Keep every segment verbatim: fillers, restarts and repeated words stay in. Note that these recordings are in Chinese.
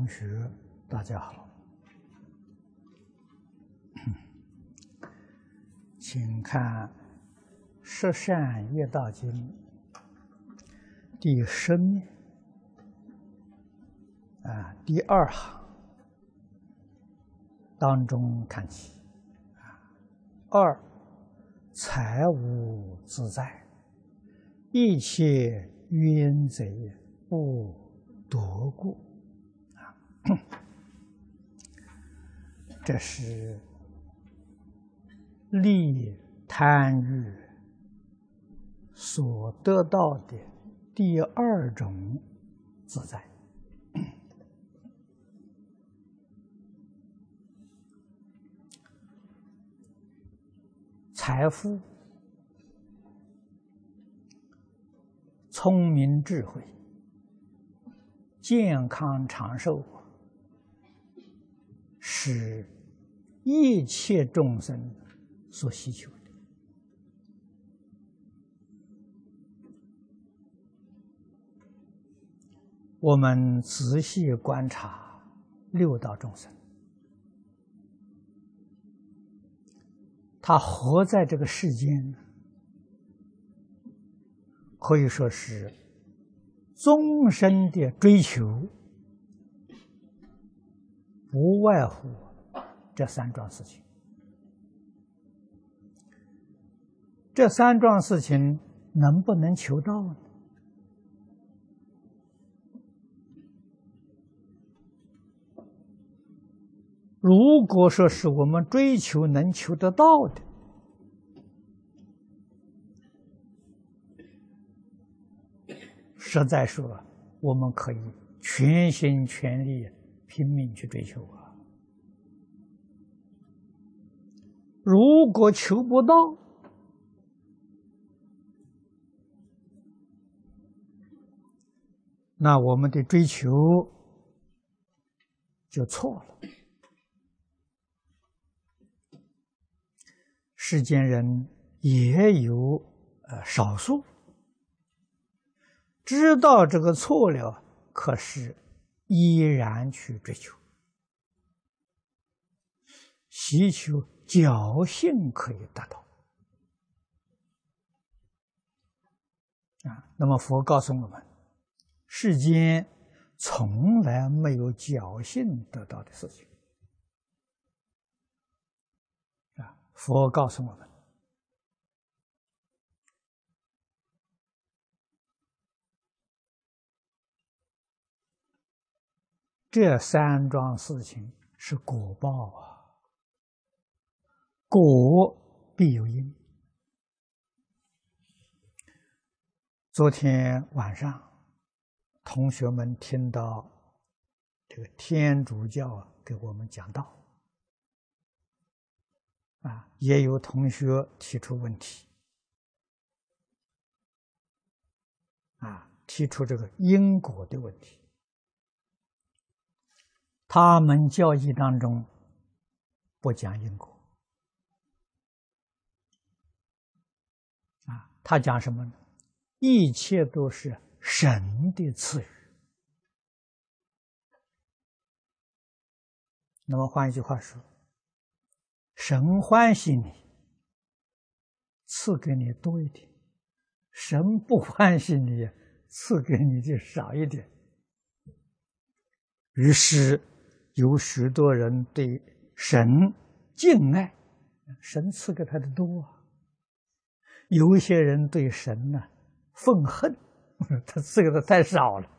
同学，大家好，请看《十善业道经》第十面啊第二行当中看起啊，二财无自在，一切冤贼不夺过啊，这是利贪欲所得到的第二种自在。财富、聪明智慧、健康长寿，是一切众生所希求的。我们仔细观察六道众生，他活在这个世间，可以说是终身的追求，不外乎这三桩事情。这三桩事情能不能求到呢？如果说是我们追求能求得到的，实在说，我们可以全心全力拼命去追求啊。如果求不到，那我们的追求就错了。世间人也有呃少数知道这个错了，可是依然去追求，希求侥幸可以达到啊。那么佛告诉我们，世间从来没有侥幸得到的事情。佛告诉我们，这三桩事情是果报啊，果必有因。昨天晚上，同学们听到这个天主教给我们讲道。啊，也有同学提出问题，啊，提出这个因果的问题。他们教义当中不讲因果，啊，他讲什么呢？一切都是神的赐予。那么换一句话说，神欢喜你，赐给你多一点；神不欢喜你，赐给你就少一点。于是有许多人对神敬爱，神赐给他的多；有一些人对神呢愤恨，他赐给的太少了。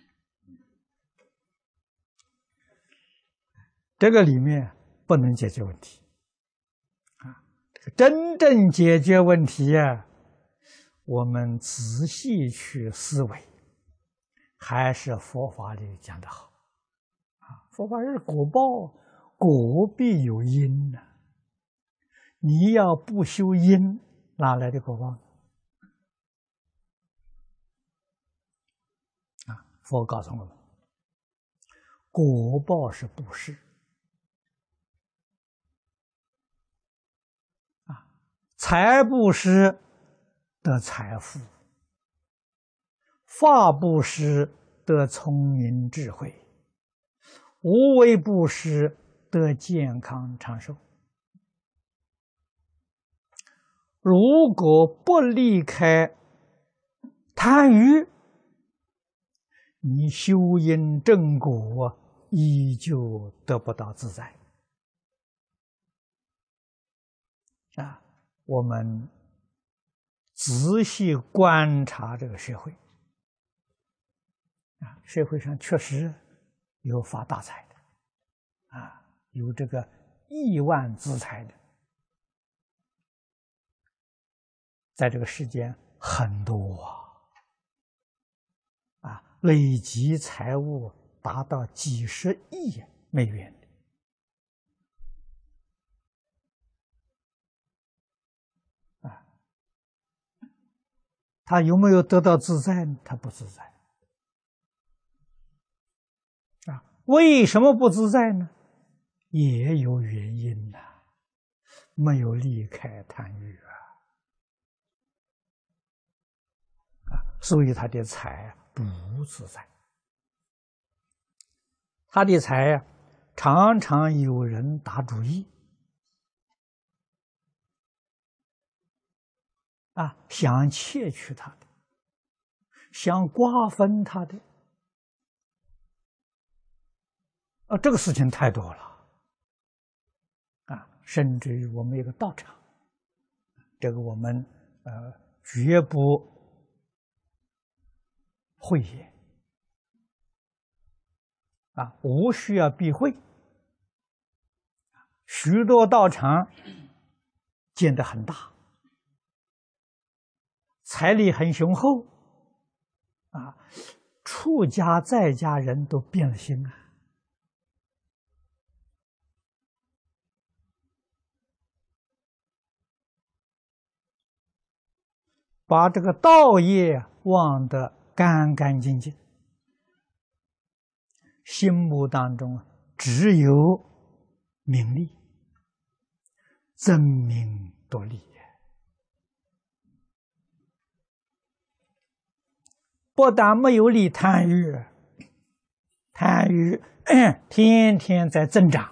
这个里面不能解决问题。真正解决问题啊，我们仔细去思维，还是佛法里讲得好啊。佛法是果报，果必有因呢、啊。你要不修因，哪来的果报呢？啊，佛告诉我们，果报是布施。财布施得财富，法布施得聪明智慧， 无为布施得健康长寿。如果不离开贪欲，你修因正果依旧得不到自在。啊，我们仔细观察这个社会，啊，社会上确实有发大财的，啊，有这个亿万资财的，在这个世间很多啊，啊，累积财物达到几十亿美元的。啊，他有没有得到自在呢？他不自在。啊，为什么不自在呢？也有原因呐、啊，没有离开贪欲啊，啊，所以他的财不自在。他的财啊，常常有人打主意，啊，想窃取他的，想瓜分他的，啊，这个事情太多了。啊，甚至于我们有个道场，这个我们呃绝不讳言，啊，无需要避讳。许多道场建得很大，财力很雄厚，啊，出家在家人都变了心啊。把这个道业忘得干干净净，心目当中只有名利，争名夺利，不但没有利贪欲，贪欲天天在增长。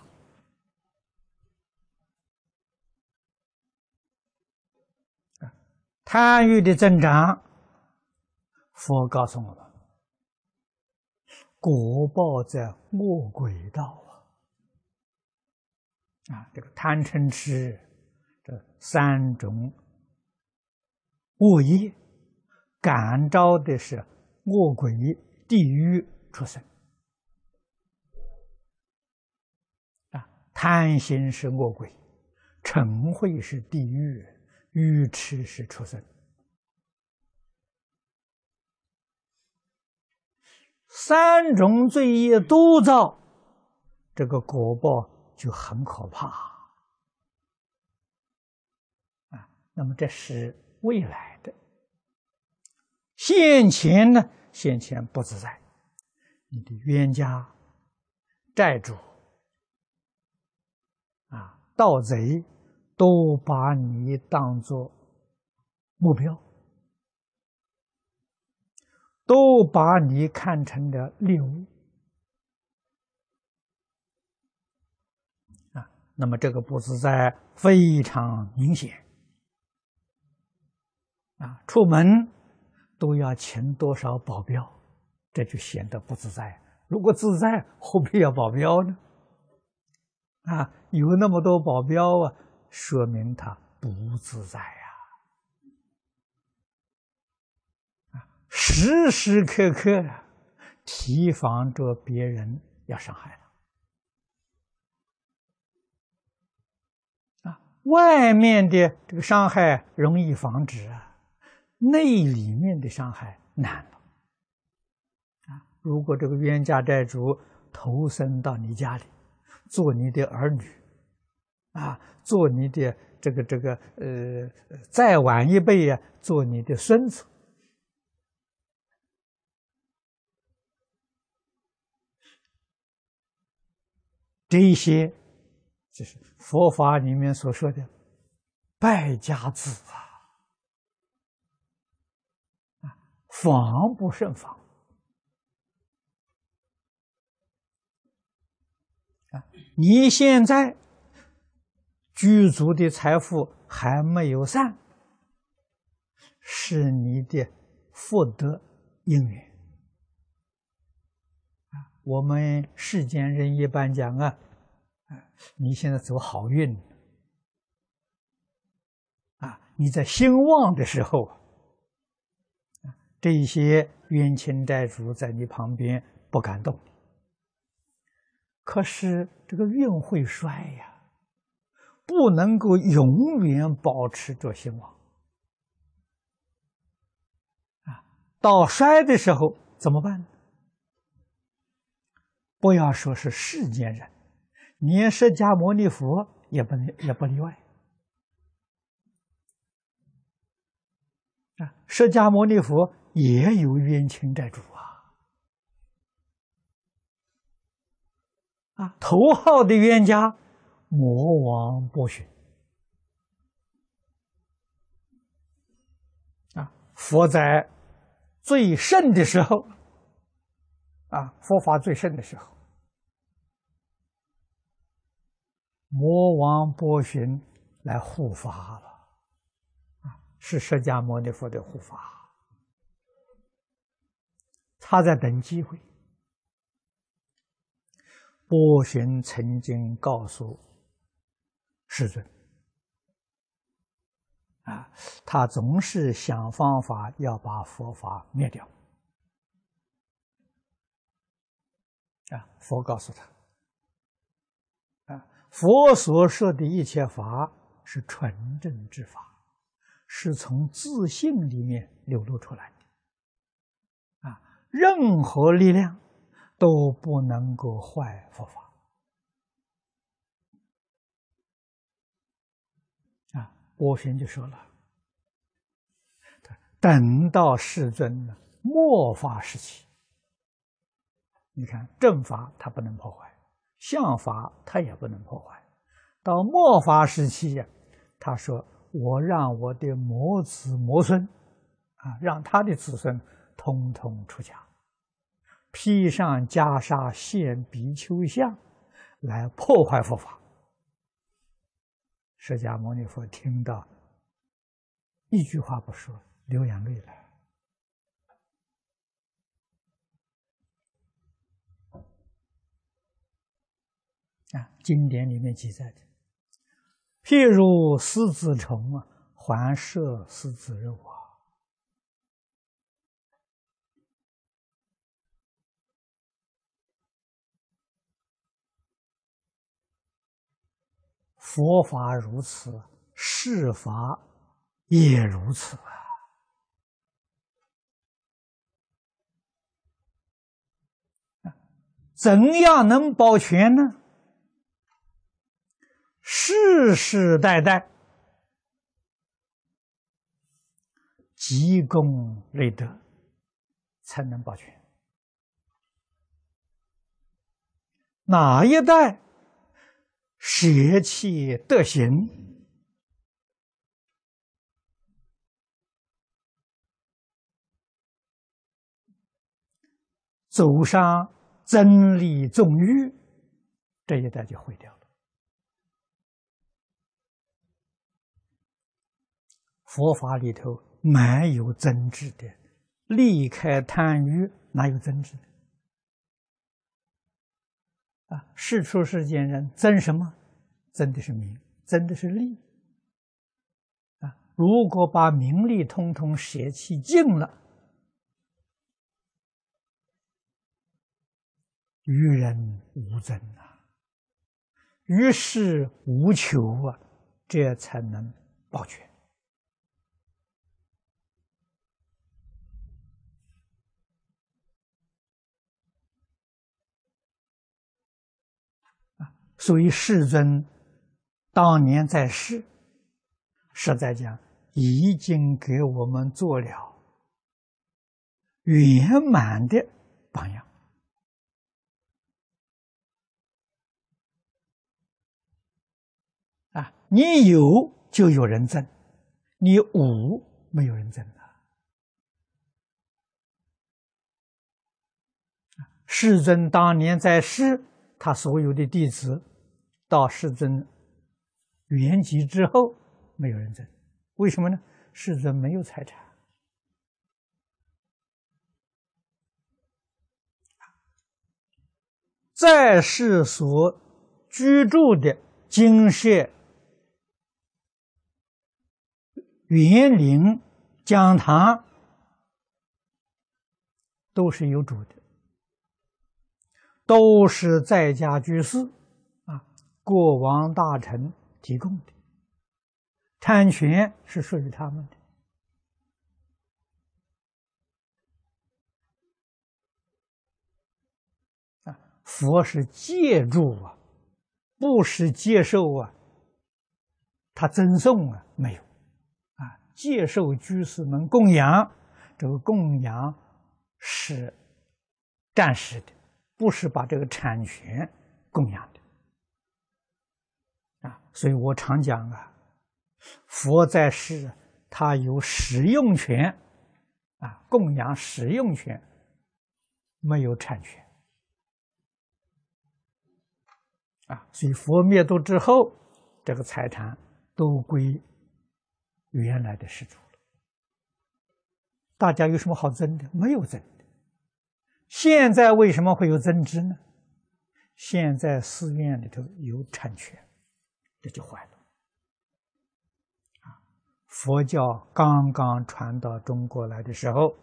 贪欲的增长，佛告诉我们，果报在恶鬼道啊！啊，这个贪嗔痴这三种恶业，感召的是恶鬼、地狱畜生。啊，贪心是恶鬼，嗔恚是地狱，愚痴是畜生。三种罪业都造，这个果报就很可怕啊。那么这是未来的，现前呢？现前不自在，你的冤家、债主啊、盗贼都把你当作目标，都把你看成了猎物啊。那么这个不自在非常明显啊，出门都要请多少保镖，这就显得不自在。如果自在，何必要保镖呢？啊，有那么多保镖啊，说明他不自在呀！啊，时时刻刻提防着别人要伤害他。啊，外面的这个伤害容易防止啊，内里面的伤害难了。啊，如果这个冤家债主投身到你家里，做你的儿女，啊，做你的这个这个呃，再晚一辈啊，做你的孙子，这一些就是佛法里面所说的败家子啊，啊，防不胜防。 你现在具足的财富还没有散，是你的福德因缘。我们世间人一般讲啊，你现在走好运啊，你在兴旺的时候，这些冤亲债主在你旁边不敢动。可是这个运会衰呀，不能够永远保持着兴旺啊。到衰的时候怎么办呢？不要说是世间人，连释迦牟尼佛也不能也不例外啊。释迦牟尼佛也有冤亲债主啊，啊，头号的冤家魔王波旬啊，佛在最盛的时候啊，佛法最盛的时候，魔王波旬来护法了啊，是释迦牟尼佛的护法，他在等机会。波旬曾经告诉世尊啊，他总是想方法要把佛法灭掉啊。佛告诉他啊，佛所说的一切法是纯正之法，是从自性里面流露出来的啊，任何力量都不能够坏佛法啊。波旬就说了，等到世尊的末法时期，你看正法它不能破坏，相法它也不能破坏，到末法时期呀，他说我让我的魔子魔孙啊，让他的子孙通通出家，披上袈裟，现比丘相，来破坏佛法。释迦牟尼佛听到，一句话不说，流眼泪了。啊，经典里面记载的，譬如狮子虫啊，还摄狮子肉啊。佛法如此，世法也如此啊！怎样能保全呢？世世代代积功累德，才能保全。哪一代舍弃德行，走上真理纵欲，这一代就毁掉了。佛法里头没有增值的，离开贪欲哪有增值的？啊，世出世间人增什么？增的是名，增的是利。啊，如果把名利通通舍弃尽了，于人无增啊，于事无求啊，这才能保全。所以世尊当年在世，实在讲已经给我们做了圆满的榜样啊！你有就有人赠，你无没有人赠的。世尊当年在世， 他所有的弟子到世尊圆寂之后，没有人争，为什么呢？世尊没有财产。在世所居住的精舍、园林、讲堂，都是有主的，都是在家居士啊，国王大臣提供的，产权是属于他们的。啊，佛是借助啊，不是接受啊，他赠送啊没有啊，接受居士们供养，这个供养是暂时的，不是把这个产权供养的啊。所以我常讲啊，佛在世他有使用权啊，供养使用权，没有产权啊。所以佛灭度之后，这个财产都归原来的施主了。大家有什么好争的？没有争的。现在为什么会有争执呢？现在寺院里头有产权，这就坏了。啊，佛教刚刚传到中国来的时候，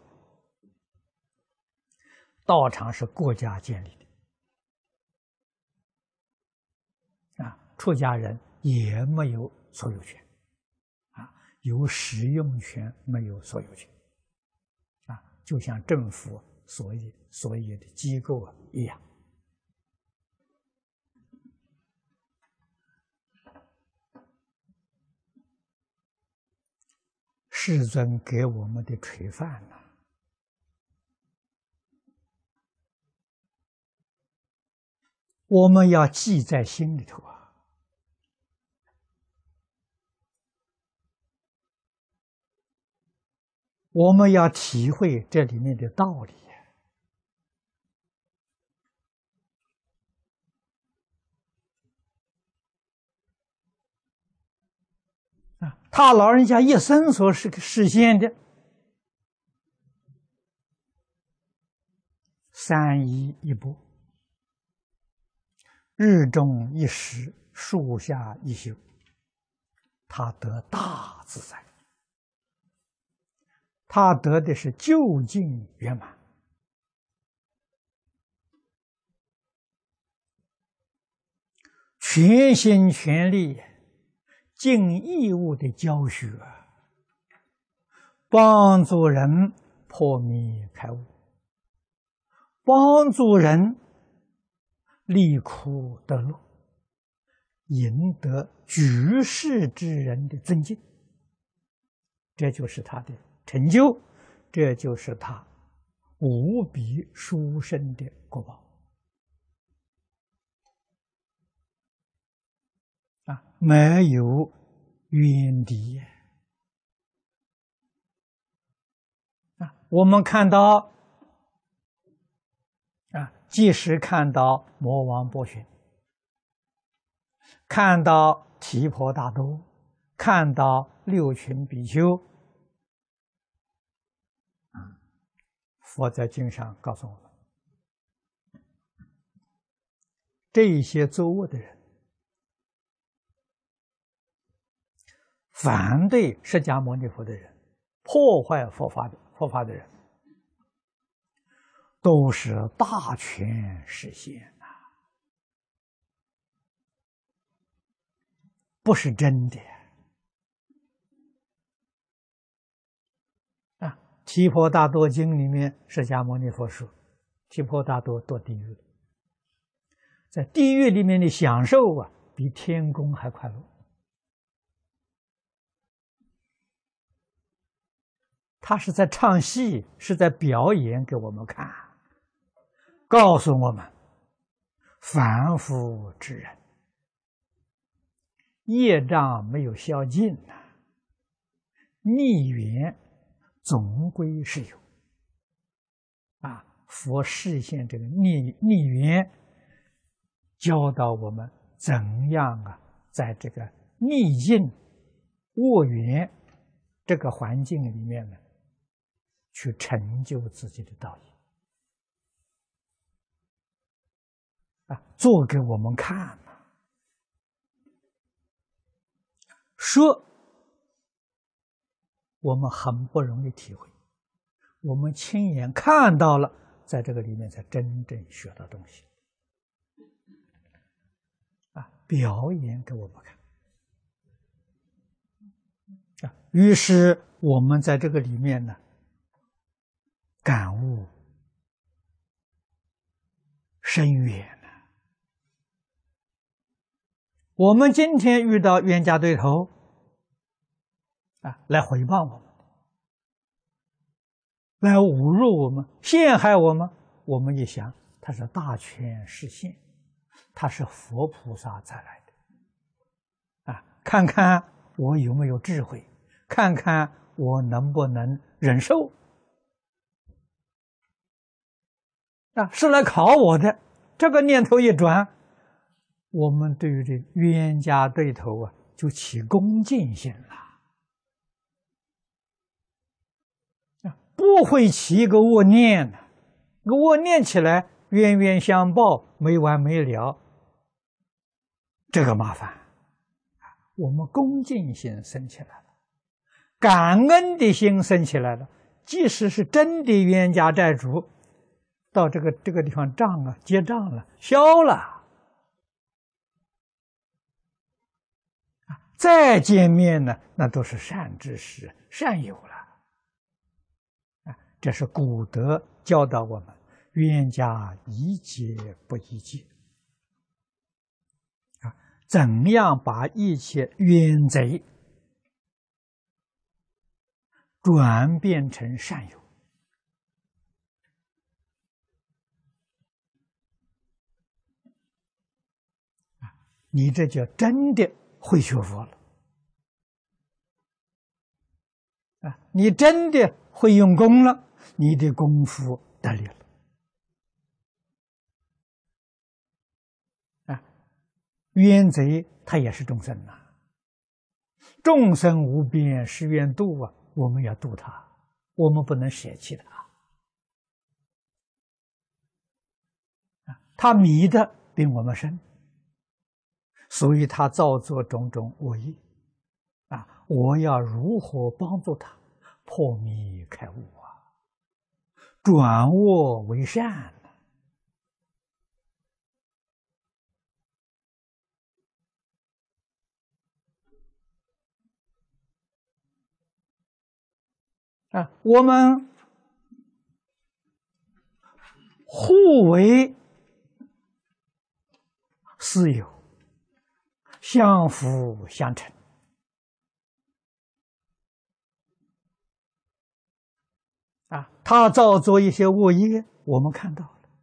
道场是国家建立的，啊，出家人也没有所有权，啊，有使用权，没有所有权。就像政府所有所有的机构啊一样，世尊给我们的垂范呢，我们要记在心里头啊。我们要体会这里面的道理啊！他老人家一生所实实现的三衣一钵，日中一食，树下一宿，他得大自在。他得的是究竟圆满，全心全力尽义务的教学，帮助人破迷开悟，帮助人离苦得乐，赢得举世之人的尊敬，这就是他的成就，这就是他无比殊胜的果报啊！没有冤敌啊！我们看到啊，即使看到魔王波旬，看到提婆达多，看到六群比丘。佛在经上告诉我们，这一些作恶的人，反对释迦牟尼佛的人，破坏佛法的佛法的人，都是大权实现呐，不是真的。提婆达多经里面，释迦牟尼佛说，提婆达多堕地狱，在地狱里面的享受啊，比天宫还快乐。他是在唱戏，是在表演给我们看，告诉我们，凡夫之人，业障没有消尽呐，逆缘总归是有啊！佛示现这个逆逆缘， 教导我们怎样啊，在这个逆境、恶缘这个环境里面呢，去成就自己的道业啊，做给我们看嘛。说我们很不容易体会，我们亲眼看到了，在这个里面才真正学到东西啊，表演给我们看啊。于是我们在这个里面呢，感悟深远了。我们今天遇到冤家对头啊，来诽谤我们，来侮辱我们，陷害我们，我们一想，他是大权示现，他是佛菩萨再来的啊，看看我有没有智慧，看看我能不能忍受啊，是来考我的。这个念头一转，我们对于这冤家对头啊，就起恭敬心了啊，不会起一个恶念的，个恶念起来，冤冤相报，没完没了，这个麻烦。我们恭敬心生起来了，感恩的心生起来了，即使是真的冤家债主，到这个这个地方账啊，结账了，消了，再见面呢，那都是善知识、善友了。啊，这是古德教导我们：冤家宜解不宜结。啊，怎样把一切冤贼转变成善友？你这就真的会学佛了啊！你真的会用功了，你的功夫得力了啊！冤贼他也是众生呐、啊，众生无边誓愿度啊，我们要度他，我们不能舍弃他啊！他迷的比我们深。所以他造作种种恶业，啊！我要如何帮助他破迷开悟啊？转恶为善啊！我们互为师友，相辅相成啊！他造作一些恶业，我们看到了，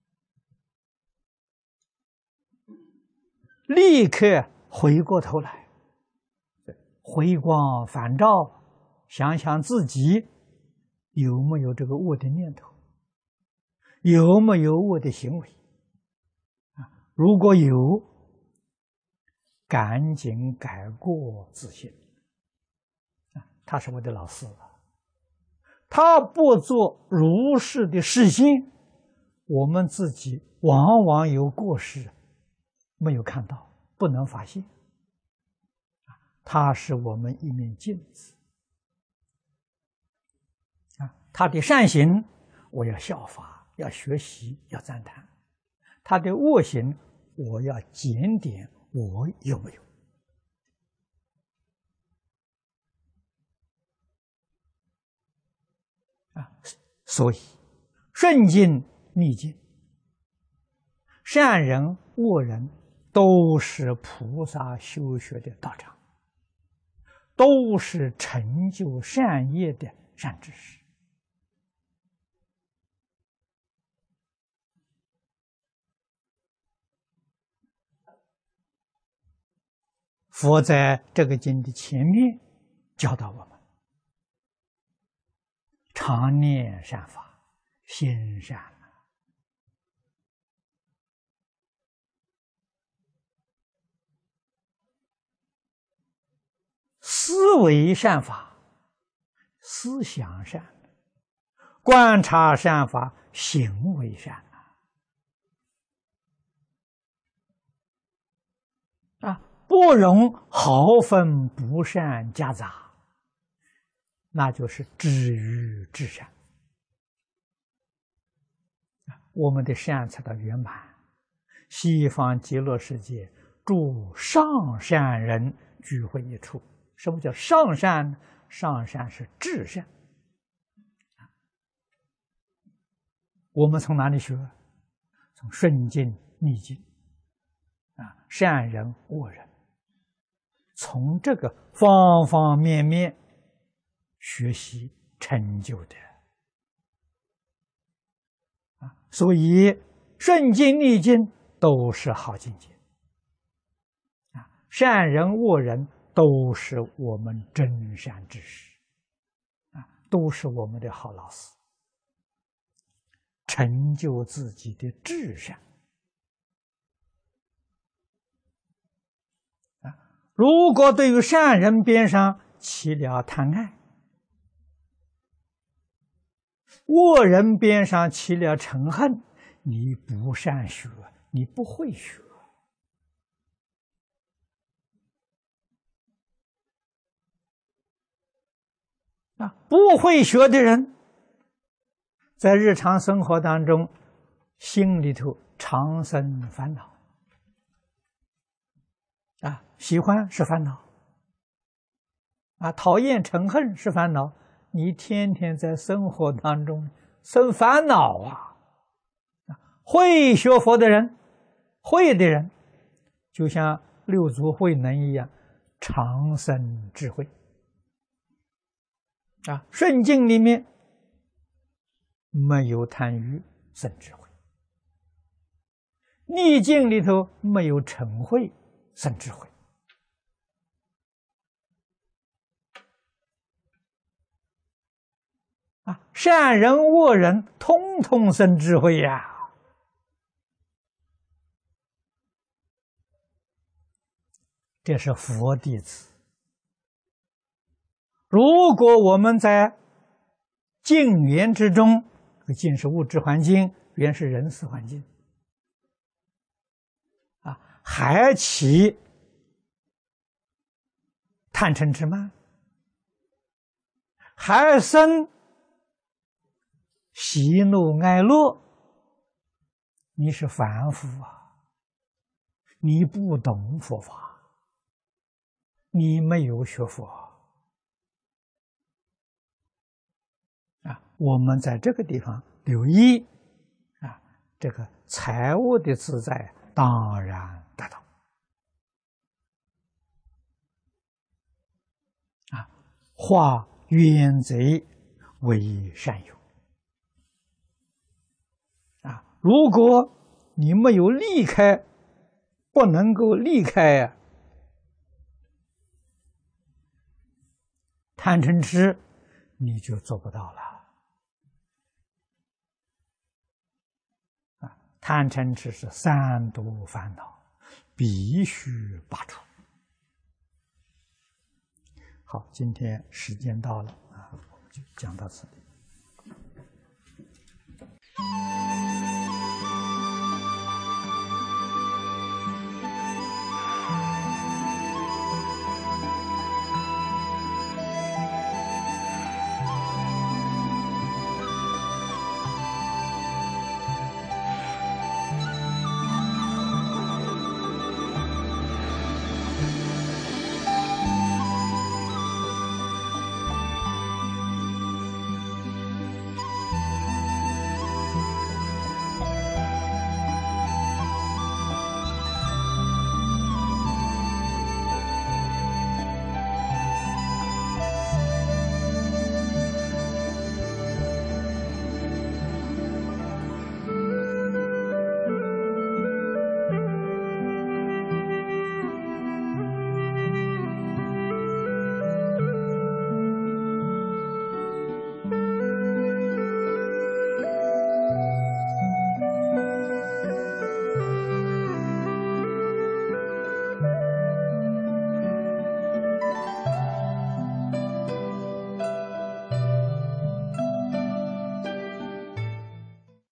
立刻回过头来，回光返照，想想自己有没有这个恶的念头，有没有恶的行为啊？如果有，赶紧改过自新啊！他是我的老师啊，他不做如是的示现，我们自己往往有过失，没有看到，不能发现。他是我们一面镜子啊！他的善行，我要效法，要学习，要赞叹；他的恶行，我要检点，我有没有？啊，所以顺境逆境，善人恶人都是菩萨修学的道场，都是成就善业的善知识。佛在这个经的前面教导我们：常念善法，心善。 思维善法，思想善；观察善法，行为善。啊，不容毫分不善夹杂，那就是止于至善。我们的善才到圆满。西方极乐世界诸上善人聚会一处。什么叫上善呢？上善是至善。我们从哪里学？从顺境逆境啊，善人恶人，从这个方方面面学习成就的啊。所以顺境逆境都是好境界啊，善人恶人都是我们真善知识啊，都是我们的好老师，成就自己的至善啊。如果对于善人边上起了贪爱，恶人边上起了嗔恨，你不善学，你不会学啊！不会学的人，在日常生活当中，心里头常生烦恼啊，喜欢是烦恼啊，讨厌嗔恨是烦恼。你天天在生活当中生烦恼啊！会学佛的人，会的人，就像六祖慧能一样，常生智慧啊。顺境里面没有贪欲，生智慧；逆境里头没有嗔恚，生智慧。啊，善人恶人，通通生智慧呀！这是佛弟子。如果我们在境缘之中，境是物质环境，缘是人事环境，啊，还起贪嗔痴慢，还生喜怒哀乐，你是凡夫啊，你不懂佛法，你没有学佛啊。我们在这个地方留意啊，这个财务的自在当然得到啊，化冤贼为善友啊。如果你没有离开，不能够离开啊贪嗔痴，你就做不到了啊！贪嗔痴是三毒烦恼，必须拔除。好，今天时间到了啊，我们就讲到此里。